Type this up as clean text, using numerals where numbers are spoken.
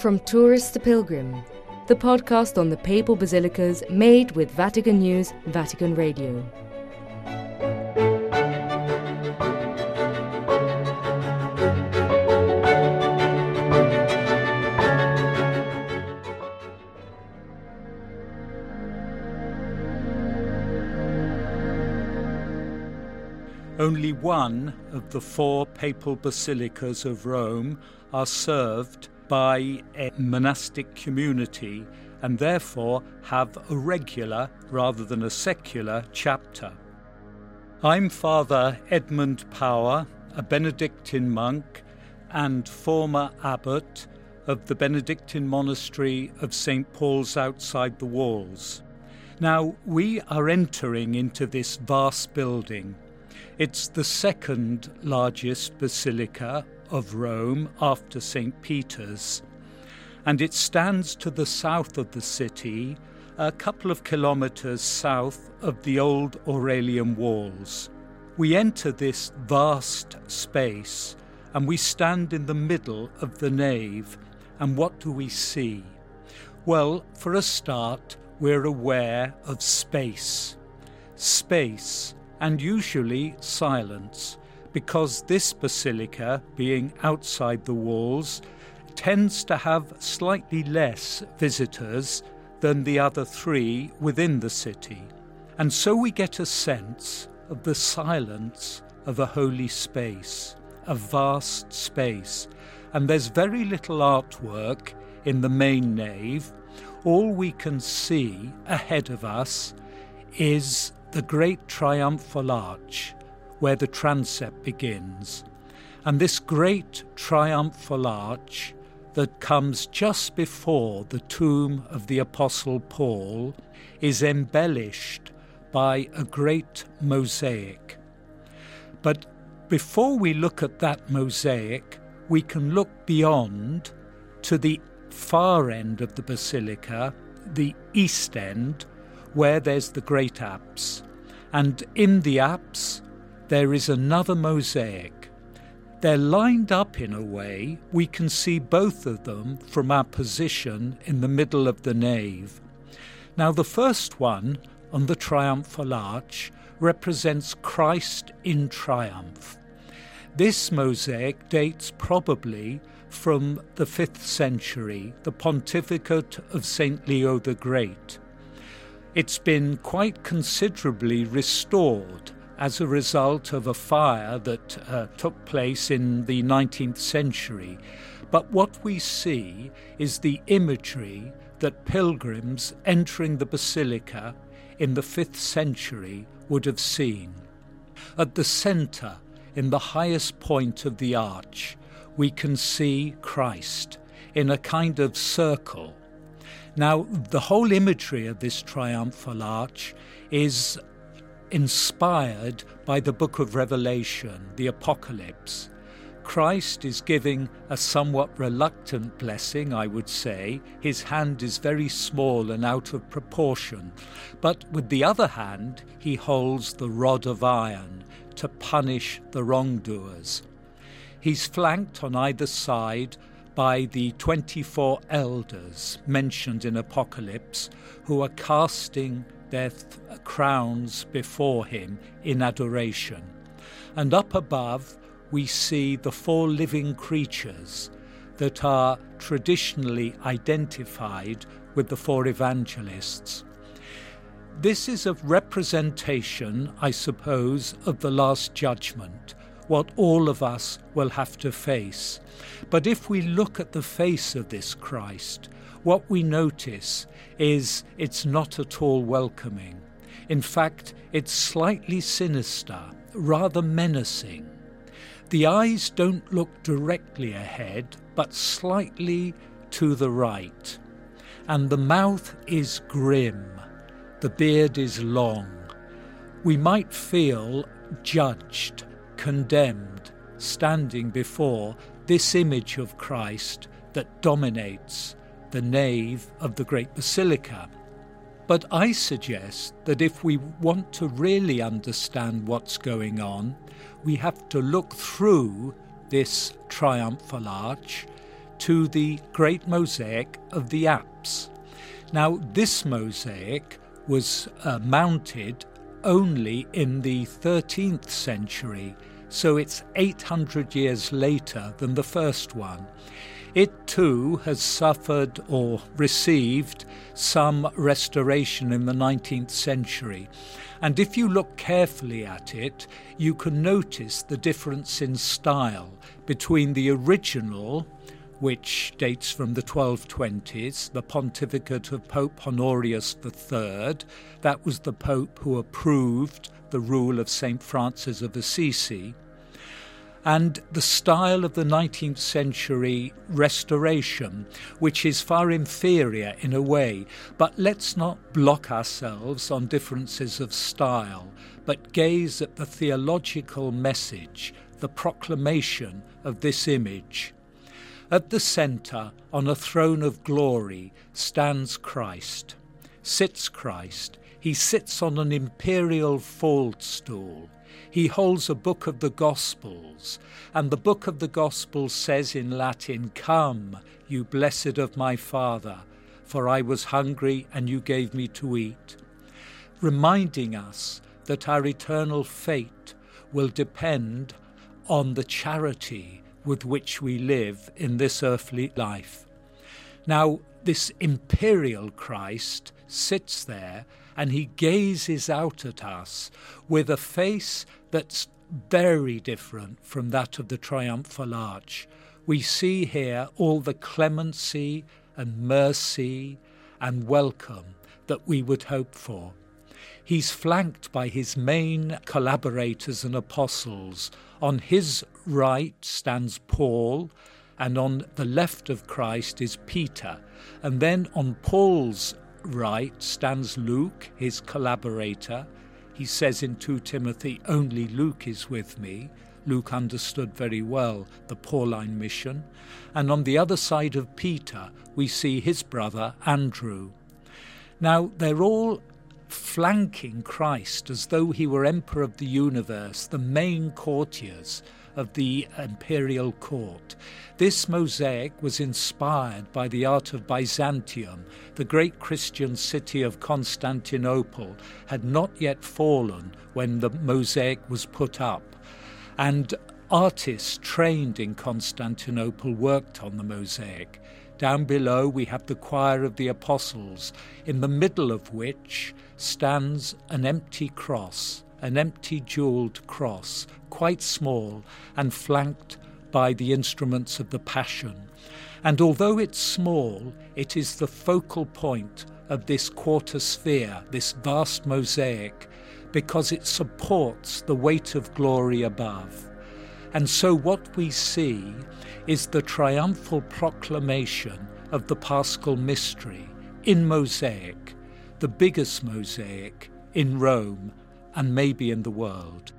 From Tourist to Pilgrim, the podcast on the papal basilicas made with Vatican News, Vatican Radio. Only one of the four papal basilicas of Rome are served by a monastic community and therefore have a regular rather than a secular chapter. I'm Father Edmund Power, a Benedictine monk and former abbot of the Benedictine monastery of St. Paul's outside the walls. Now, we are entering into this vast building. It's the second largest basilica of Rome after St. Peter's, and it stands to the south of the city, a couple of kilometres south of the old Aurelian walls. We enter this vast space and we stand in the middle of the nave, and what do we see? Well, for a start, we're aware of space. Space, and usually silence, because this basilica, being outside the walls, tends to have slightly less visitors than the other three within the city. And so we get a sense of the silence of a holy space, a vast space. And there's very little artwork in the main nave. All we can see ahead of us is the great triumphal arch, where the transept begins. And this great triumphal arch that comes just before the tomb of the Apostle Paul is embellished by a great mosaic. But before we look at that mosaic, we can look beyond to the far end of the basilica, the east end, where there's the great apse. And in the apse, there is another mosaic. They're lined up in a way we can see both of them from our position in the middle of the nave. Now, the first one, on the triumphal arch, represents Christ in triumph. This mosaic dates probably from the 5th century, the pontificate of St. Leo the Great. It's been quite considerably restored as a result of a fire that took place in the 19th century. But what we see is the imagery that pilgrims entering the basilica in the 5th century would have seen. At the centre, in the highest point of the arch, we can see Christ in a kind of circle. Now, the whole imagery of this triumphal arch is inspired by the book of Revelation, the Apocalypse. Christ is giving a somewhat reluctant blessing, I would say. His hand is very small and out of proportion. But with the other hand, he holds the rod of iron to punish the wrongdoers. He's flanked on either side by the 24 elders mentioned in Apocalypse, who are casting their crowns before him in adoration. And up above, we see the 4 living creatures that are traditionally identified with the 4 evangelists. This is a representation, I suppose, of the Last Judgment, what all of us will have to face. But if we look at the face of this Christ, what we notice is it's not at all welcoming. In fact, it's slightly sinister, rather menacing. The eyes don't look directly ahead, but slightly to the right. And the mouth is grim. The beard is long. We might feel judged, condemned, standing before this image of Christ that dominates the nave of the great basilica. But I suggest that if we want to really understand what's going on, we have to look through this triumphal arch to the great mosaic of the apse. Now, this mosaic was mounted only in the 13th century, so it's 800 years later than the first one. It too has suffered or received some restoration in the 19th century. And if you look carefully at it, you can notice the difference in style between the original, which dates from the 1220s, the pontificate of Pope Honorius III. That was the pope who approved the rule of St. Francis of Assisi. And the style of the 19th century restoration, which is far inferior in a way. But let's not block ourselves on differences of style, but gaze at the theological message, the proclamation of this image. At the centre, on a throne of glory, stands Christ. Sits Christ. He sits on an imperial faldstool. He holds a book of the Gospels, and the book of the Gospels says in Latin, "Come, you blessed of my Father, for I was hungry and you gave me to eat," reminding us that our eternal fate will depend on the charity with which we live in this earthly life. Now, this imperial Christ sits there and he gazes out at us with a face that's very different from that of the triumphal arch. We see here all the clemency and mercy and welcome that we would hope for. He's flanked by his main collaborators and apostles. On his right stands Paul, and on the left of Christ is Peter. And then on Paul's right stands Luke, his collaborator. He says in 2 Timothy, "Only Luke is with me." Luke understood very well the Pauline mission. And on the other side of Peter, we see his brother Andrew. Now, they're all flanking Christ as though he were emperor of the universe, the main courtiers of the imperial court. This mosaic was inspired by the art of Byzantium. The great Christian city of Constantinople had not yet fallen when the mosaic was put up, and artists trained in Constantinople worked on the mosaic. Down below we have the choir of the apostles, in the middle of which stands an empty cross, an empty jewelled cross, quite small and flanked by the instruments of the Passion. And although it's small, it is the focal point of this quarter sphere, this vast mosaic, because it supports the weight of glory above. And so what we see is the triumphal proclamation of the Paschal Mystery in mosaic, the biggest mosaic in Rome and maybe in the world.